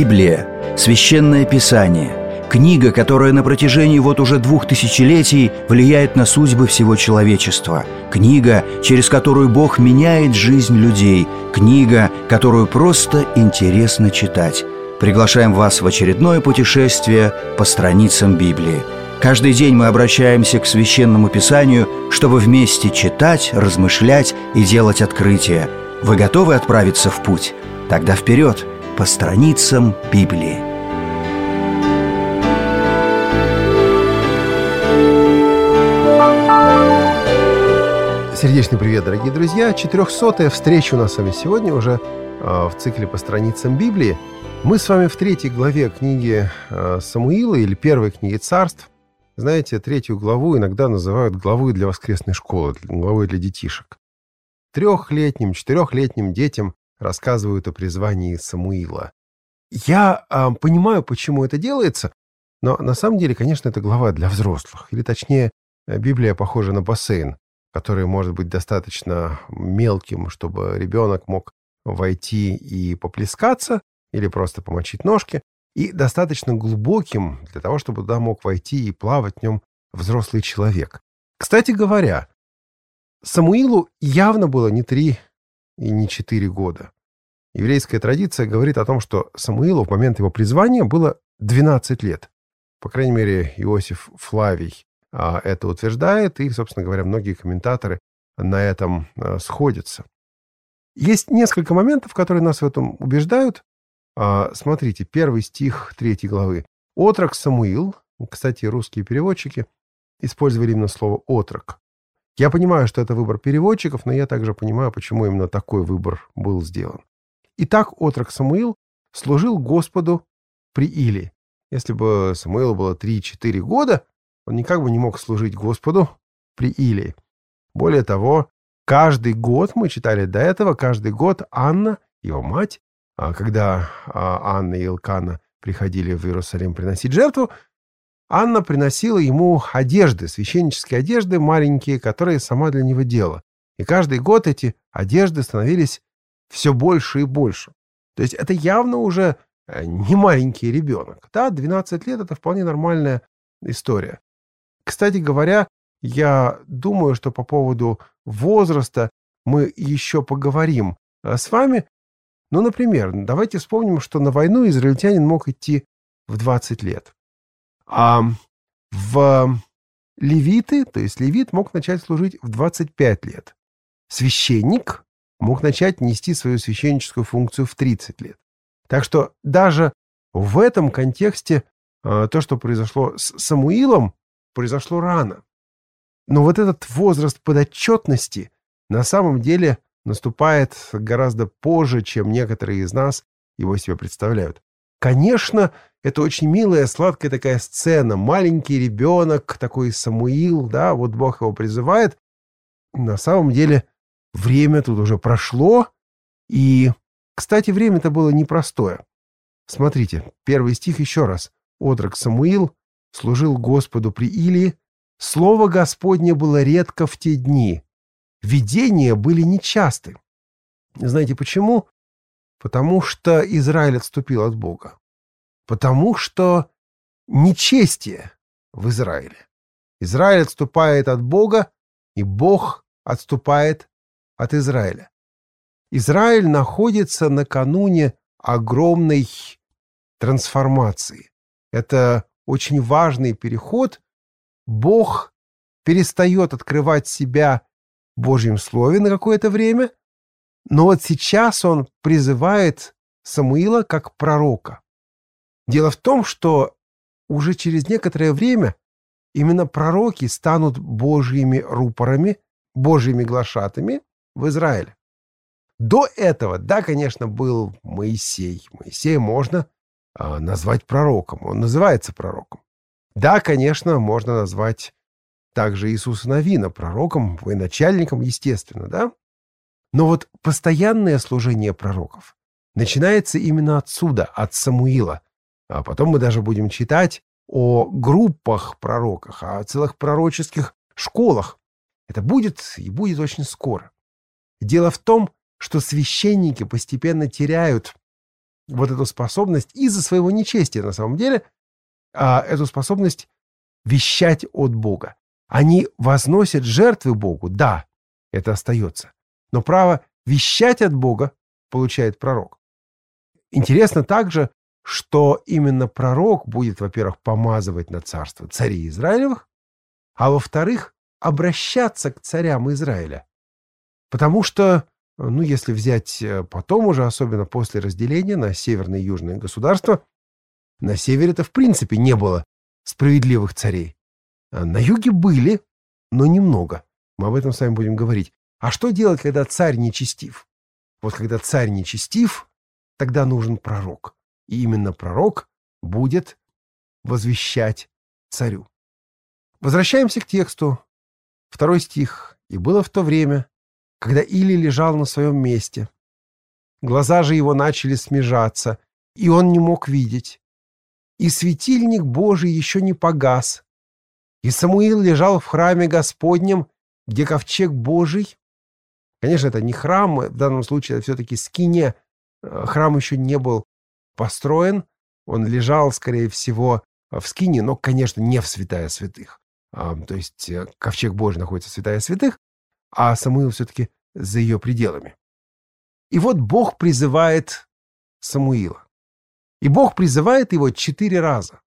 Библия – священное писание, книга, которая на протяжении вот уже 2000 влияет на судьбы всего человечества, книга, через которую Бог меняет жизнь людей, книга, которую просто интересно читать. Приглашаем вас в очередное путешествие по страницам Библии. Каждый день мы обращаемся к Священному Писанию, чтобы вместе читать, размышлять и делать открытия. Вы готовы отправиться в путь? Тогда вперед, по страницам Библии. Сердечный привет, дорогие друзья! 400-я встреча у нас с вами сегодня уже в цикле по страницам Библии. Мы с вами в 3 главе книги Самуила или 1 книги Царств. Знаете, 3 главу иногда называют главой для воскресной школы, главой для детишек. 3-летним, 4-летним детям рассказывают о призвании Самуила. Я понимаю, почему это делается, но на самом деле, конечно, это глава для взрослых. Или точнее, Библия похожа на бассейн, который может быть достаточно мелким, чтобы ребенок мог войти и поплескаться, или просто помочить ножки, и достаточно глубоким для того, чтобы туда мог войти и плавать в нем взрослый человек. Кстати говоря, Самуилу явно было не 3 и не 4 года. Еврейская традиция говорит о том, что Самуилу в момент его призвания было 12 лет. По крайней мере, Иосиф Флавий это утверждает, и, собственно говоря, многие комментаторы на этом сходятся. Есть несколько моментов, которые нас в этом убеждают. Смотрите, 1 стих 3 главы. «Отрок Самуил». Кстати, русские переводчики использовали именно слово «отрок». Я понимаю, что это выбор переводчиков, но я также понимаю, почему именно такой выбор был сделан. Итак, отрок Самуил служил Господу при Илии. Если бы Самуилу было 3-4 года, он никак бы не мог служить Господу при Илии. Более того, каждый год, мы читали до этого, каждый год Анна, его мать, когда Анна и Илкана приходили в Иерусалим приносить жертву, Анна приносила ему одежды, священнические одежды маленькие, которые сама для него делала. И каждый год эти одежды становились все больше и больше. То есть это явно уже не маленький ребенок. Да, 12 лет – это вполне нормальная история. Кстати говоря, я думаю, что по поводу возраста мы еще поговорим с вами. Ну, например, давайте вспомним, что на войну израильтянин мог идти в 20 лет. А в левиты, то есть левит, мог начать служить в 25 лет. Священник мог начать нести свою священническую функцию в 30 лет. Так что даже в этом контексте то, что произошло с Самуилом, произошло рано. Но вот этот возраст подотчетности на самом деле наступает гораздо позже, чем некоторые из нас его себе представляют. Конечно, это очень милая, сладкая такая сцена. Маленький ребенок, такой Самуил, да, вот Бог его призывает. На самом деле время тут уже прошло. И, кстати, время-то было непростое. Смотрите, 1 стих еще раз. «Отрок Самуил служил Господу при Илии. Слово Господне было редко в те дни. Видения были нечасты». Знаете почему? Потому что Израиль отступил от Бога. Потому что нечестие в Израиле. Израиль отступает от Бога, и Бог отступает от Израиля. Израиль находится накануне огромной трансформации. Это очень важный переход. Бог перестает открывать себя в Божьем Слове на какое-то время, но вот сейчас он призывает Самуила как пророка. Дело в том, что уже через некоторое время именно пророки станут Божьими рупорами, Божьими глашатами в Израиле. До этого, да, конечно, был Моисей. Моисея можно назвать пророком, он называется пророком. Да, конечно, можно назвать также Иисуса Навина пророком, военачальником, естественно, да? Но вот постоянное служение пророков начинается именно отсюда, от Самуила. А потом мы даже будем читать о группах пророков, о целых пророческих школах. Это будет и будет очень скоро. Дело в том, что священники постепенно теряют вот эту способность из-за своего нечестия на самом деле, эту способность вещать от Бога. Они возносят жертвы Богу, да, это остается. Но право вещать от Бога получает пророк. Интересно также, что именно пророк будет, во-первых, помазывать на царство царей Израилевых, а во-вторых, обращаться к царям Израиля. Потому что, если взять потом уже, особенно после разделения на северные и южные государства, на севере-то в принципе не было справедливых царей. А на юге были, но немного. Мы об этом с вами будем говорить. А что делать, когда царь нечестив? Вот когда царь нечестив, тогда нужен пророк. И именно пророк будет возвещать царю. Возвращаемся к тексту. 2 стих. «И было в то время, когда Илий лежал на своем месте. Глаза же его начали смежаться, и он не мог видеть. И светильник Божий еще не погас. И Самуил лежал в храме Господнем, где ковчег Божий». Конечно, это не храм, в данном случае это все-таки скиния. Храм еще не был построен. Он лежал, скорее всего, в скинии, но, конечно, не в святая святых. То есть ковчег Божий находится в святая святых, а Самуил все-таки за ее пределами. И вот Бог призывает Самуила. И Бог призывает его 4 раза.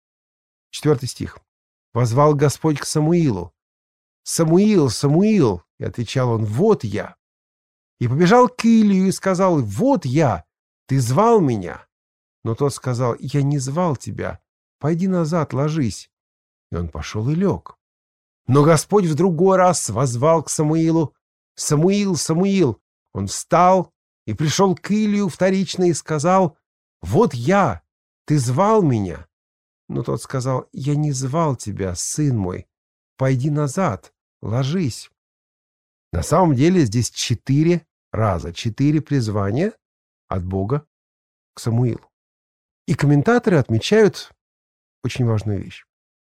4 стих. «Возвал Господь к Самуилу: Самуил, Самуил, и отвечал он: вот я. И побежал к Илию и сказал: вот я, ты звал меня. Но тот сказал: я не звал тебя, пойди назад, ложись. И он пошел и лег. Но Господь в другой раз воззвал к Самуилу: Самуил, Самуил. Он встал и пришел к Илию вторично и сказал: вот я, ты звал меня. Но тот сказал: я не звал тебя, сын мой, пойди назад, ложись. На самом деле здесь 4 раза, 4 призвания от Бога к Самуилу. И комментаторы отмечают очень важную вещь.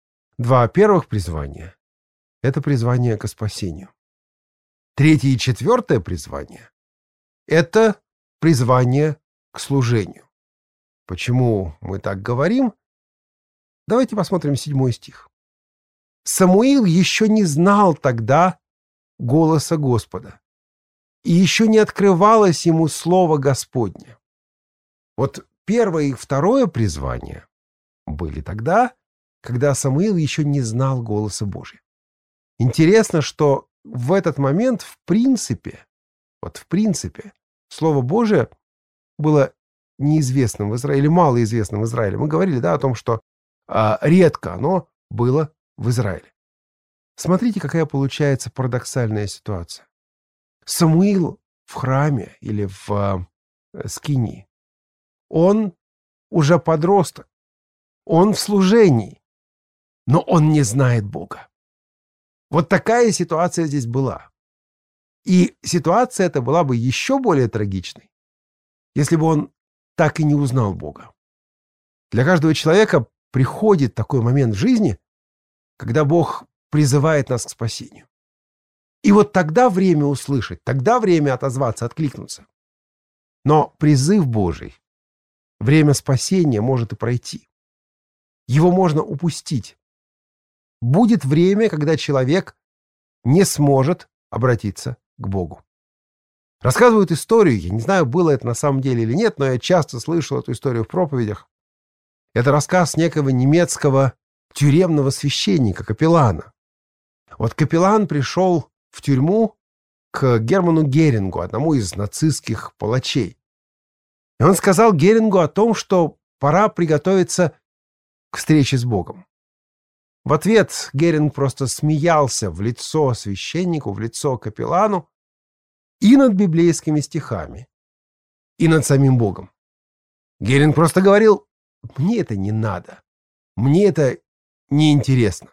2 первых призвания — это призвание к спасению. 3 и 4 призвание — это призвание к служению. Почему мы так говорим? Давайте посмотрим 7 стих. «Самуил еще не знал тогда голоса Господа, и еще не открывалось ему слово Господне». Вот 1 и 2 призвания были тогда, когда Самуил еще не знал голоса Божия. Интересно, что в этот момент, в принципе, Слово Божие было неизвестным в Израиле, малоизвестным в Израиле. Мы говорили, о том, что редко оно было в Израиле. Смотрите, какая получается парадоксальная ситуация. Самуил в храме или в скинии. Он уже подросток. Он в служении. Но он не знает Бога. Вот такая ситуация здесь была. И ситуация эта была бы еще более трагичной, если бы он так и не узнал Бога. Для каждого человека приходит такой момент в жизни, когда Бог призывает нас к спасению. И вот тогда время услышать, тогда время отозваться, откликнуться. Но призыв Божий, время спасения может и пройти. Его можно упустить. Будет время, когда человек не сможет обратиться к Богу. Рассказывают историю, я не знаю, было это на самом деле или нет, но я часто слышал эту историю в проповедях. Это рассказ некого немецкого тюремного священника, капеллана. Вот капеллан пришел в тюрьму к Герману Герингу, одному из нацистских палачей. И он сказал Герингу о том, что пора приготовиться к встрече с Богом. В ответ Геринг просто смеялся в лицо священнику, в лицо капеллану и над библейскими стихами, и над самим Богом. Геринг просто говорил: мне это не надо, мне это неинтересно,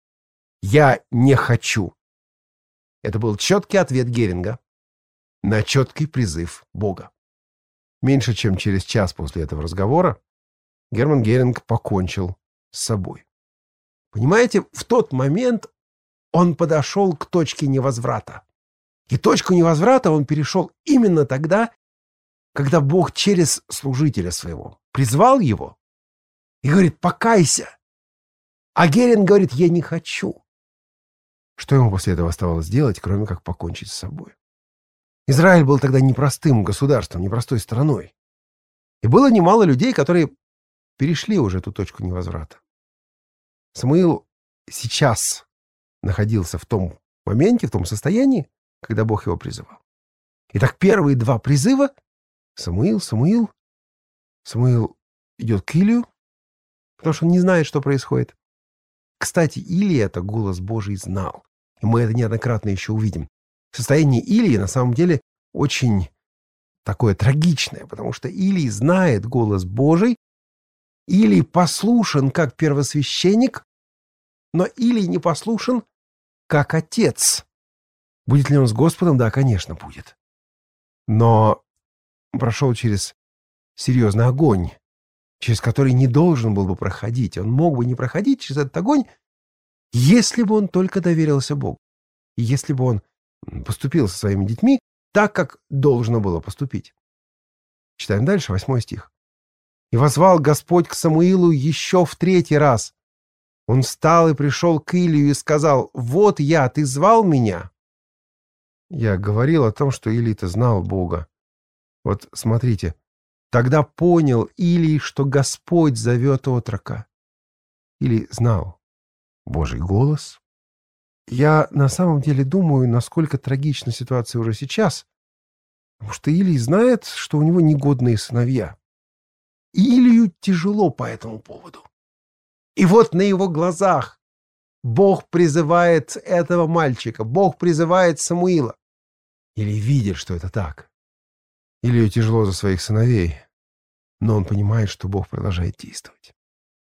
я не хочу. Это был четкий ответ Геринга на четкий призыв Бога. Меньше чем через час после этого разговора Герман Геринг покончил с собой. Понимаете, в тот момент он подошел к точке невозврата. И точку невозврата он перешел именно тогда, когда Бог через служителя своего призвал его и говорит: покайся. А Герин говорит: я не хочу. Что ему после этого оставалось делать, кроме как покончить с собой? Израиль был тогда непростым государством, непростой страной. И было немало людей, которые перешли уже эту точку невозврата. Самуил сейчас находился в том моменте, в том состоянии, когда Бог его призывал. Итак, первые два призыва Самуил идет к Илию, потому что он не знает, что происходит. Кстати, Илия это голос Божий знал. И мы это неоднократно еще увидим. Состояние Илии на самом деле очень такое трагичное, потому что Илий знает голос Божий, Илий послушен как первосвященник, но Илий не послушен как отец. Будет ли он с Господом? Да, конечно, будет. Но прошел через серьезный огонь, через который не должен был бы проходить. Он мог бы не проходить через этот огонь, если бы он только доверился Богу. И если бы он поступил со своими детьми так, как должно было поступить. Читаем дальше, 8 стих. «И воззвал Господь к Самуилу еще в 3-й раз. Он встал и пришел к Илию и сказал: вот я, ты звал меня?» Я говорил о том, что Илий-то знал Бога. Вот смотрите. Тогда понял Илий, что Господь зовет отрока. Илий знал Божий голос. Я на самом деле думаю, насколько трагична ситуация уже сейчас, потому что Илий знает, что у него негодные сыновья. И Илию тяжело по этому поводу. И вот на его глазах Бог призывает этого мальчика, Бог призывает Самуила. Илий видит, что это так. Илию тяжело за своих сыновей, но он понимает, что Бог продолжает действовать.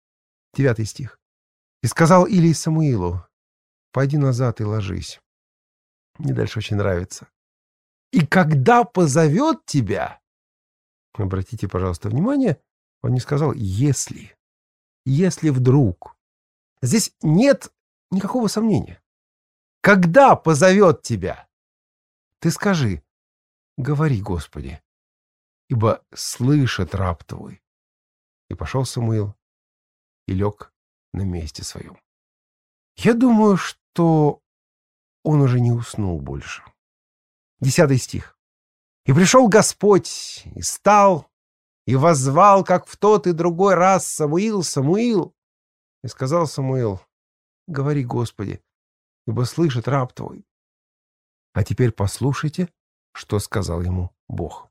9 стих. «И сказал Илий Самуилу: пойди назад и ложись». Мне дальше очень нравится. «И когда позовет тебя...» Обратите, пожалуйста, внимание, он не сказал «если». «Если вдруг». Здесь нет никакого сомнения. «Когда позовет тебя...» Ты скажи: говори, Господи, ибо слышит раб твой. И пошел Самуил и лег на месте своем. Я думаю, что он уже не уснул больше. 10 стих. «И пришел Господь, и стал, и воззвал, как в тот и другой раз: Самуил, Самуил. И сказал Самуил: говори, Господи, ибо слышит раб твой». А теперь послушайте, что сказал ему Бог.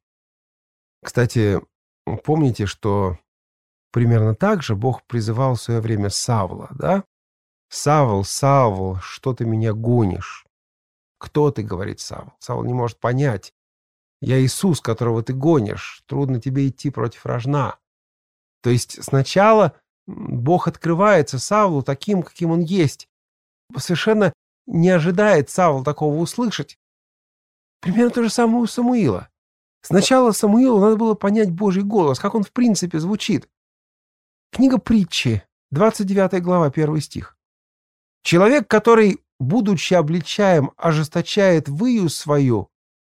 Кстати, помните, что примерно так же Бог призывал в свое время Савла, да? «Савл, Савл, что ты меня гонишь?» «Кто ты?» — говорит Савл. Савл не может понять. «Я Иисус, которого ты гонишь. Трудно тебе идти против рожна». То есть сначала Бог открывается Савлу таким, каким он есть. Совершенно не ожидает Савл такого услышать. Примерно то же самое у Самуила. Сначала Самуилу надо было понять Божий голос, как он в принципе звучит. Книга Притчи, 29 глава, 1 стих. «Человек, который, будучи обличаем, ожесточает выю свою,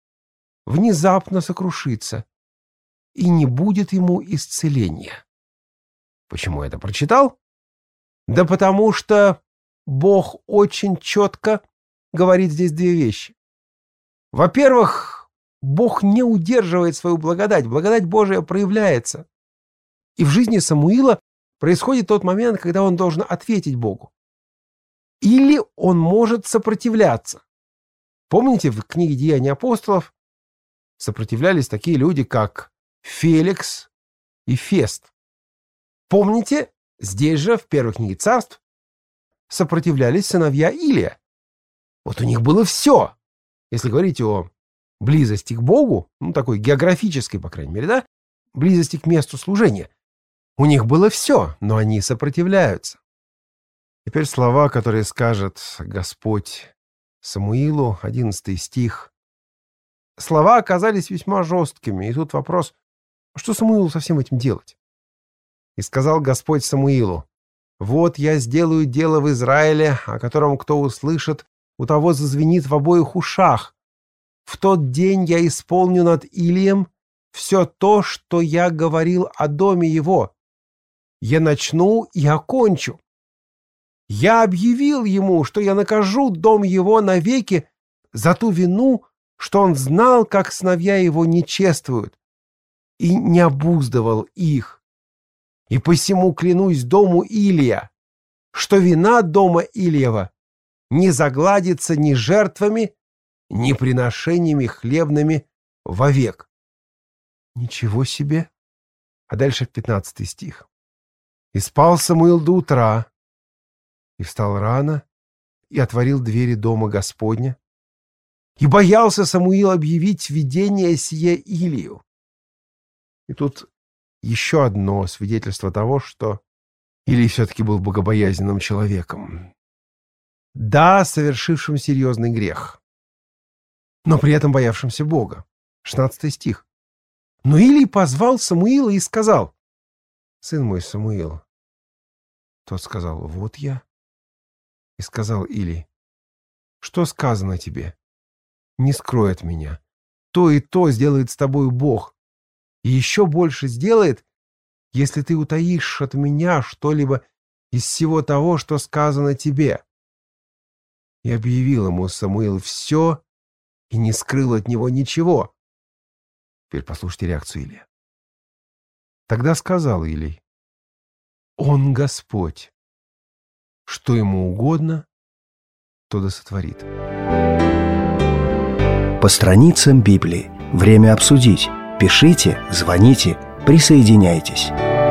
внезапно сокрушится, и не будет ему исцеления». Почему я это прочитал? Да потому что Бог очень четко говорит здесь две вещи. Во-первых, Бог не удерживает свою благодать. Благодать Божия проявляется. И в жизни Самуила происходит тот момент, когда он должен ответить Богу. Или он может сопротивляться. Помните, в книге «Деяния апостолов» сопротивлялись такие люди, как Феликс и Фест. Помните, здесь же, в первой книге Царств, сопротивлялись сыновья Илия. Вот у них было все. Если говорить о близости к Богу, ну, такой географической, по крайней мере, да, близости к месту служения, у них было все, но они сопротивляются. Теперь слова, которые скажет Господь Самуилу, 11 стих. Слова оказались весьма жесткими, и тут вопрос, что Самуилу со всем этим делать? «И сказал Господь Самуилу: вот я сделаю дело в Израиле, о котором кто услышит, у того зазвенит в обоих ушах. В тот день я исполню над Илием все то, что я говорил о доме его. Я начну и окончу. Я объявил ему, что я накажу дом его навеки за ту вину, что он знал, как сыновья его не чествуют, и не обуздывал их. И посему клянусь дому Илия, что вина дома Илиева не загладится ни жертвами, ни приношениями хлебными вовек. Ничего себе! А дальше 15 стих. «И спал Самуил до утра, и встал рано, и отворил двери дома Господня, и боялся Самуил объявить видение сие Илию». И тут еще одно свидетельство того, что Илий все-таки был богобоязненным человеком. Да, совершившим серьезный грех, но при этом боявшимся Бога. 16 стих. «Но Илий позвал Самуила и сказал: сын мой Самуил». Тот сказал: вот я. И сказал Илий: что сказано тебе? Не скрой от меня. То и то сделает с тобою Бог, и еще больше сделает, если ты утаишь от меня что-либо из всего того, что сказано тебе. И объявил ему Самуил все и не скрыл от него ничего. Теперь послушайте реакцию Илия. Тогда сказал Илий: Он Господь, что ему угодно, то да сотворит. По страницам Библии. Время обсудить. Пишите, звоните, присоединяйтесь.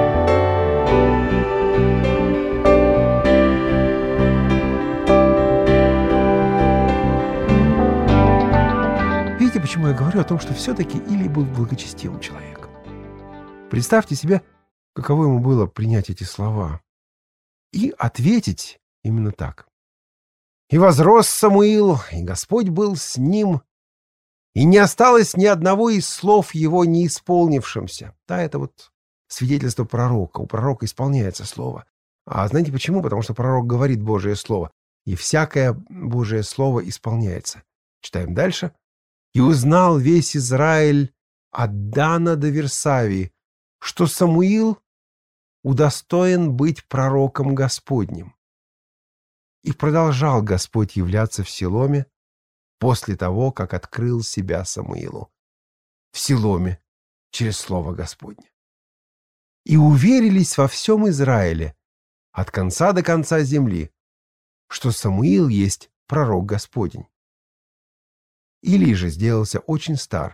Видите, почему я говорю о том, что все-таки Илий был благочестивым человеком? Представьте себе, каково ему было принять эти слова и ответить именно так. «И возрос Самуил, и Господь был с ним, и не осталось ни одного из слов его не исполнившимся». Да, это вот свидетельство пророка. У пророка исполняется слово. А знаете почему? Потому что пророк говорит Божие слово, и всякое Божие слово исполняется. Читаем дальше. «И узнал весь Израиль от Дана до Версавии, что Самуил удостоен быть пророком Господним. И продолжал Господь являться в Силоме после того, как открыл себя Самуилу в Силоме через слово Господне. И уверились во всем Израиле от конца до конца земли, что Самуил есть пророк Господень. Илий же сделался очень стар,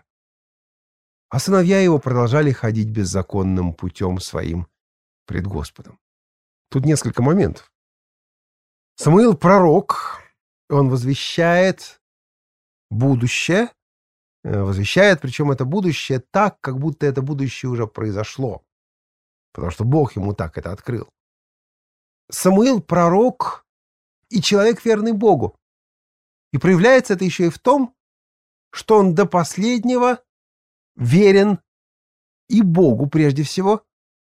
а сыновья его продолжали ходить беззаконным путем своим пред Господом». Тут несколько моментов. Самуил пророк, он возвещает будущее, причем это будущее так, как будто это будущее уже произошло, потому что Бог ему так это открыл. Самуил пророк и человек, верный Богу. И проявляется это еще и в том, что он до последнего верен и Богу прежде всего,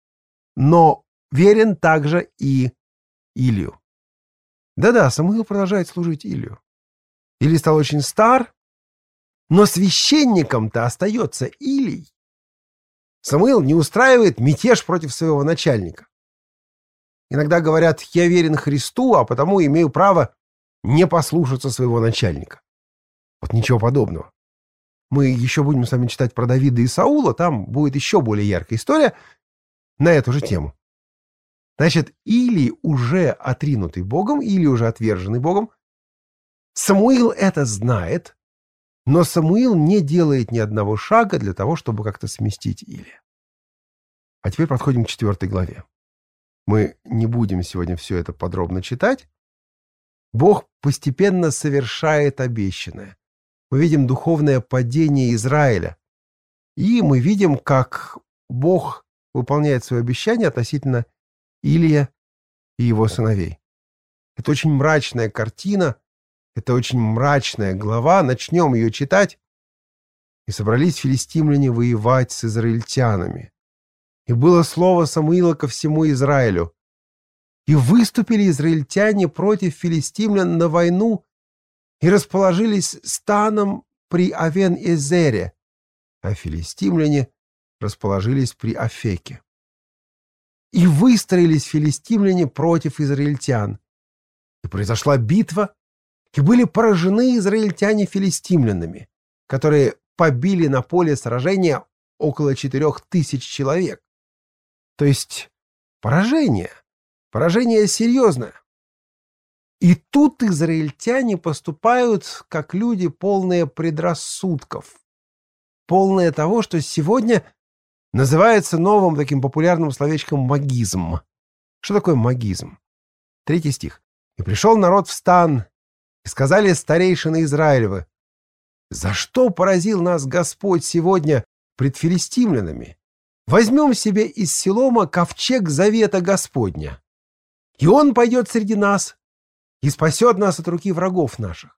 но верен также и Илию. Да-да, Самуил продолжает служить Илию. Илий стал очень стар, но священником-то остается Илий. Самуил не устраивает мятеж против своего начальника. Иногда говорят: я верен Христу, а потому имею право не послушаться своего начальника. Вот ничего подобного. Мы еще будем с вами читать про Давида и Саула, там будет еще более яркая история на эту же тему. Значит, Илий уже отринутый Богом, или уже отверженный Богом. Самуил это знает, но Самуил не делает ни одного шага для того, чтобы как-то сместить Илия. А теперь подходим к 4 главе. Мы не будем сегодня все это подробно читать. Бог постепенно совершает обещанное. Мы видим духовное падение Израиля. И мы видим, как Бог выполняет свое обещание относительно Илия и его сыновей. Это очень мрачная картина, это очень мрачная глава. Начнем ее читать. «И собрались филистимляне воевать с израильтянами. И было слово Самуила ко всему Израилю. И выступили израильтяне против филистимлян на войну и расположились станом при Авен-Эзере, а филистимляне расположились при Афеке. И выстроились филистимляне против израильтян. И произошла битва, и были поражены израильтяне филистимлянами, которые побили на поле сражения около 4000 человек. То есть поражение серьезное. И тут израильтяне поступают как люди, полные предрассудков, полные того, что сегодня называется новым таким популярным словечком магизм. Что такое магизм? 3 стих. «И пришел народ в стан, и сказали старейшины Израилевы: за что поразил нас Господь сегодня пред филистимлянами? Возьмем себе из Силома ковчег завета Господня, и он пойдет среди нас и спасет нас от руки врагов наших.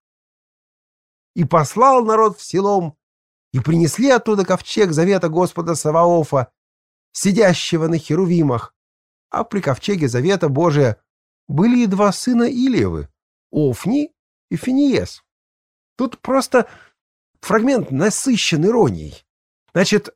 И послал народ в Силом, и принесли оттуда ковчег завета Господа Саваофа, сидящего на херувимах, а при ковчеге завета Божия были и 2 сына Илиевы, Офни и Финиес». Тут просто фрагмент насыщен иронией. Значит,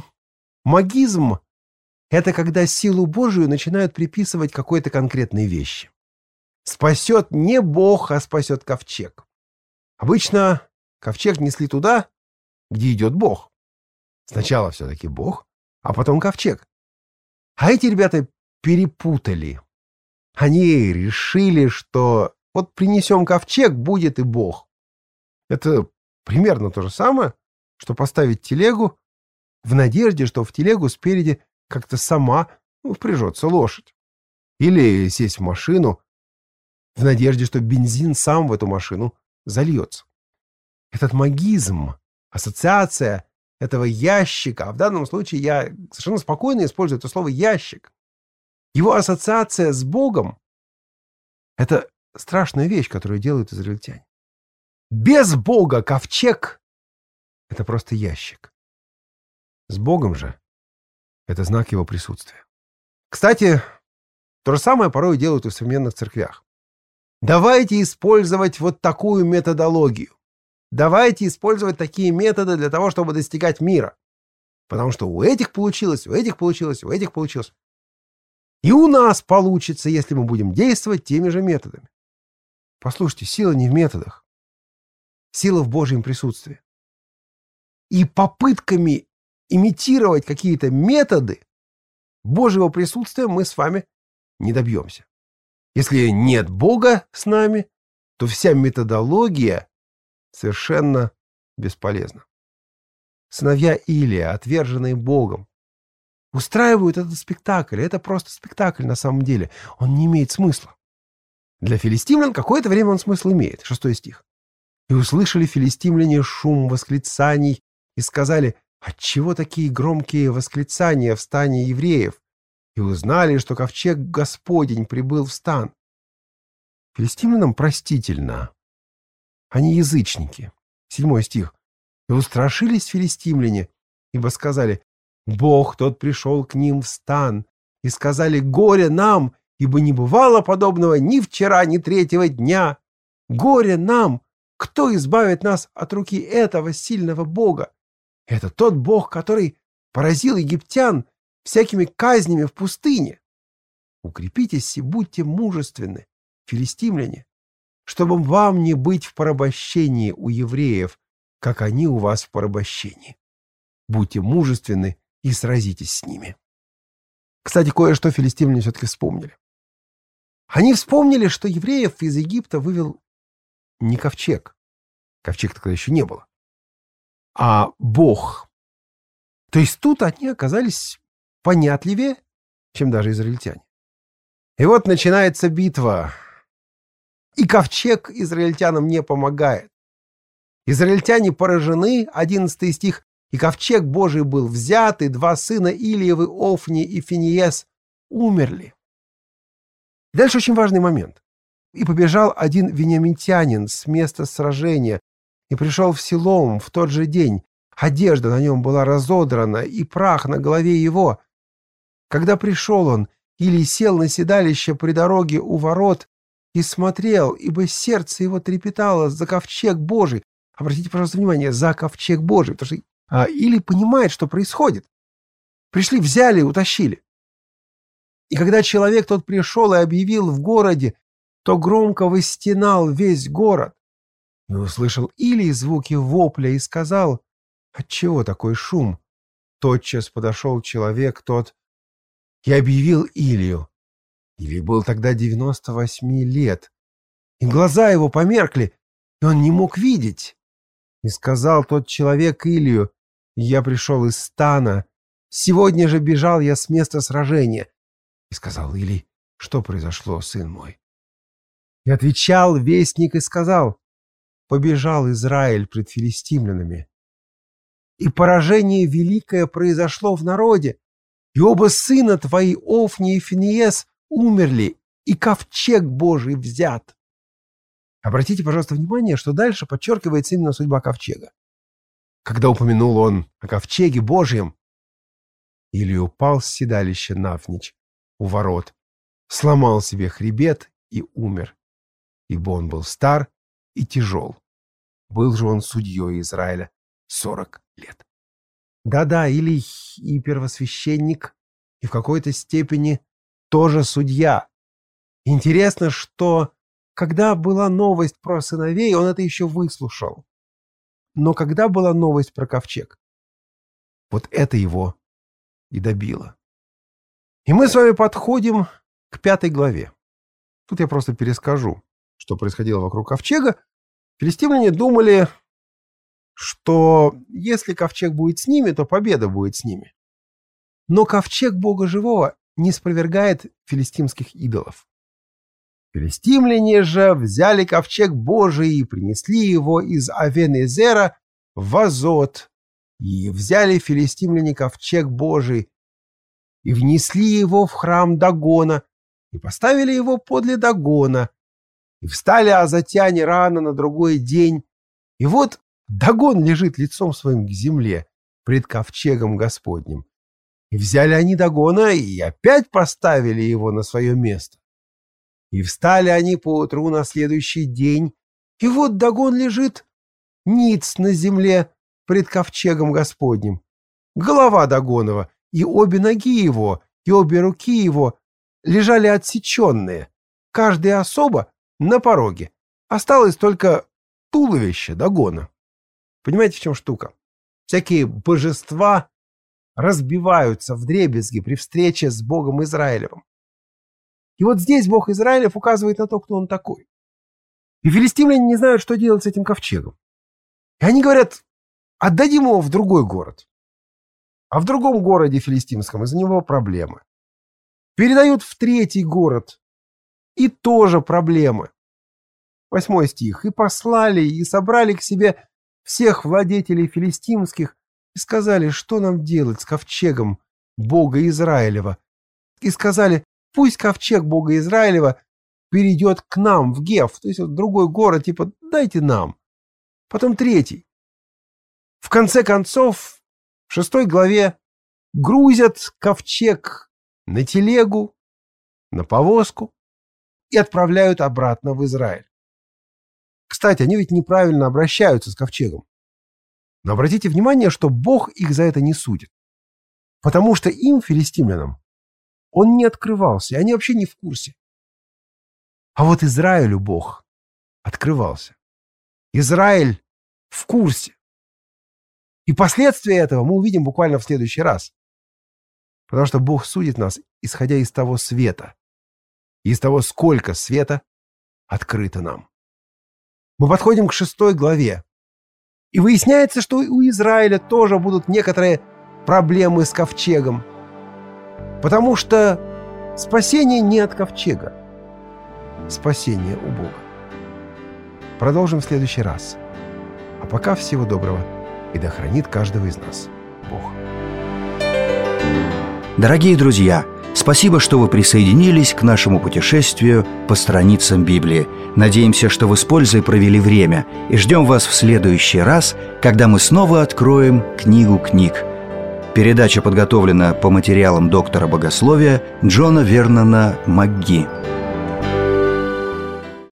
магизм — это когда силу Божию начинают приписывать какой-то конкретной вещи. Спасет не Бог, а спасет ковчег. Обычно ковчег несли туда, где идет Бог. Сначала все-таки Бог, а потом ковчег. А эти ребята перепутали. Они решили, что вот принесем ковчег, будет и Бог. Это примерно то же самое, что поставить телегу в надежде, что в телегу спереди как-то сама впряжется лошадь. Или сесть в машину в надежде, что бензин сам в эту машину зальется. Этот магизм, ассоциация этого ящика, а в данном случае я совершенно спокойно использую это слово «ящик», его ассоциация с Богом — это страшная вещь, которую делают израильтяне. Без Бога ковчег — это просто ящик. С Богом же это знак его присутствия. Кстати, то же самое порой делают и в современных церквях. Давайте использовать вот такую методологию. Давайте использовать такие методы для того, чтобы достигать мира. Потому что у этих получилось, у этих получилось, у этих получилось. И у нас получится, если мы будем действовать теми же методами. Послушайте, сила не в методах. Сила в Божьем присутствии. И попытками имитировать какие-то методы Божьего присутствия мы с вами не добьемся. Если нет Бога с нами, то вся методология совершенно бесполезна. Сыновья Илия, отверженные Богом, устраивают этот спектакль. Это просто спектакль на самом деле. Он не имеет смысла. Для филистимлян какое-то время он смысл имеет. 6 стих. «И услышали филистимляне шум восклицаний и сказали: отчего такие громкие восклицания в стане евреев? И узнали, что ковчег Господень прибыл в стан». Филистимлянам простительно. Они язычники. 7 стих. «И устрашились филистимляне, ибо сказали: Бог тот пришел к ним в стан, и сказали: горе нам, ибо не бывало подобного ни вчера, ни 3-го дня. Горе нам! Кто избавит нас от руки этого сильного Бога? Это тот Бог, который поразил египтян всякими казнями в пустыне. Укрепитесь и будьте мужественны, филистимляне, чтобы вам не быть в порабощении у евреев, как они у вас в порабощении. Будьте мужественны и сразитесь с ними». Кстати, кое-что филистимляне все-таки вспомнили. Они вспомнили, что евреев из Египта вывел не ковчег. Ковчег тогда еще не было. А Бог. То есть тут они оказались понятливее, чем даже израильтяне. И вот начинается битва. И ковчег израильтянам не помогает. Израильтяне поражены, 11 стих, и ковчег Божий был взят, и 2 сына Илиевы, Офни и Финиес, умерли. И дальше очень важный момент. «И побежал один вениамитянин с места сражения, и пришел в Силом в тот же день. Одежда на нем была разодрана, и прах на голове его. Когда пришел он, Илий сел на седалище при дороге у ворот и смотрел, ибо сердце его трепетало за ковчег Божий». Обратите, пожалуйста, внимание, за ковчег Божий, потому что Илий понимает, что происходит. Пришли, взяли, утащили. И когда человек тот пришел и объявил в городе, то громко выстенал весь город. И услышал Илий звуки вопля и сказал: «Отчего такой шум?» Тотчас подошел человек тот и объявил Илию. Илий был тогда 98 лет, и глаза его померкли, и он не мог видеть. И сказал тот человек Илию: «Я пришел из стана, сегодня же бежал я с места сражения». И сказал Илий: «Что произошло, сын мой?» И отвечал вестник и сказал: «Побежал Израиль пред филистимлянами, и поражение великое произошло в народе, и оба сына твои, Офни и Финеес, умерли, и ковчег Божий взят». Обратите, пожалуйста, внимание, что дальше подчеркивается именно судьба ковчега. Когда упомянул он о ковчеге Божьем, Илий упал с седалища навзничь у ворот, сломал себе хребет и умер, ибо он был стар и тяжел. Был же он судьей Израиля 40 лет. Да-да, Илий и первосвященник, и в какой-то степени тоже судья. Интересно, что когда была новость про сыновей, он это еще выслушал. Но когда была новость про ковчег, вот это его и добило. И мы с вами подходим к 5 главе. Тут я просто перескажу, что происходило вокруг ковчега. Филистимляне думали, что если ковчег будет с ними, то победа будет с ними. Но ковчег Бога Живого не спровергает филистимских идолов. Филистимляне же взяли ковчег Божий и принесли его из Авен-Эзера в Азот. И взяли филистимляне ковчег Божий и внесли его в храм Дагона, и поставили его подле Дагона. И встали азотяне рано на другой день, и вот Дагон лежит лицом своим к земле пред ковчегом Господним. И взяли они Дагона и опять поставили его на свое место. И встали они поутру на следующий день, и вот Дагон лежит ниц на земле пред ковчегом Господним. Голова Дагонова и обе ноги его, и обе руки его лежали отсеченные, каждая особо на пороге. Осталось только туловище Дагона. Понимаете, в чем штука? Всякие божества разбиваются вдребезги при встрече с Богом Израилевым. И вот здесь Бог Израилев указывает на то, кто он такой. И филистимляне не знают, что делать с этим ковчегом. И они говорят: отдадим его в другой город. А в другом городе филистимском из-за него проблемы. Передают в 3-й город. И тоже проблемы. 8 стих. «И послали, и собрали к себе всех владетелей филистимских, и сказали, что нам делать с ковчегом Бога Израилева. И сказали: пусть ковчег Бога Израилева перейдет к нам в Геф». То есть вот другой город, типа, дайте нам. Потом 3-й. В конце концов, в 6 главе грузят ковчег на телегу, на повозку и отправляют обратно в Израиль. Кстати, они ведь неправильно обращаются с ковчегом. Но обратите внимание, что Бог их за это не судит. Потому что им, филистимлянам, он не открывался, и они вообще не в курсе. А вот Израилю Бог открывался. Израиль в курсе. И последствия этого мы увидим буквально в следующий раз. Потому что Бог судит нас, исходя из того света. Из того, сколько света открыто нам. Мы подходим к 6 главе. И выясняется, что у Израиля тоже будут некоторые проблемы с ковчегом. Потому что спасение не от ковчега. Спасение у Бога. Продолжим в следующий раз. А пока всего доброго. И да хранит каждого из нас Бог. Дорогие друзья, спасибо, что вы присоединились к нашему путешествию по страницам Библии. Надеемся, что вы с пользой провели время, и ждем вас в следующий раз, когда мы снова откроем книгу книг. Передача подготовлена по материалам доктора богословия Джона Вернона МакГи.